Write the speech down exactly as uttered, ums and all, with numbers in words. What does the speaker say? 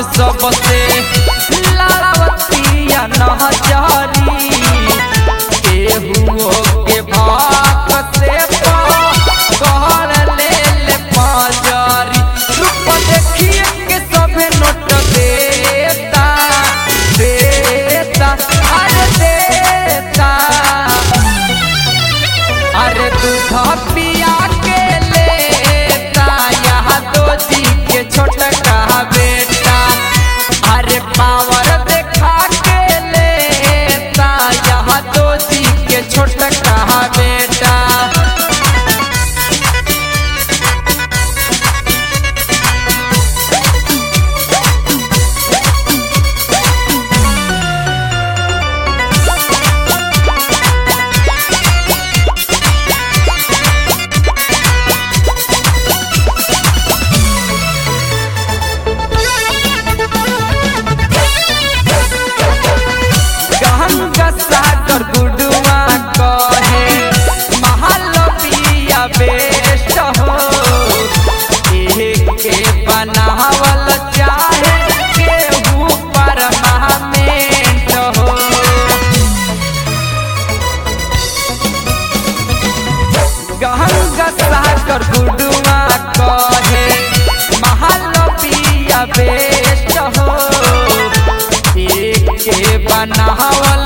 सबसे लावतिया नहजारी केहू के भाग से कहर ले ले पाजारी रूप देखिए के सभे नोट देता देता अरे देता अरे दूधा पिया के लेता यहाँ दो जी के छोटका बेटा अरे पावर देखा के लेता यहाँ दो जी के छोटका बेटा सागर गुडुआ कहे महालपिया बेस्ट हो के बनावल चाहे केहू परमानेंट हो गहंगा सागर गुडुआ कहे महालपिया बेस्ट हो के बनावल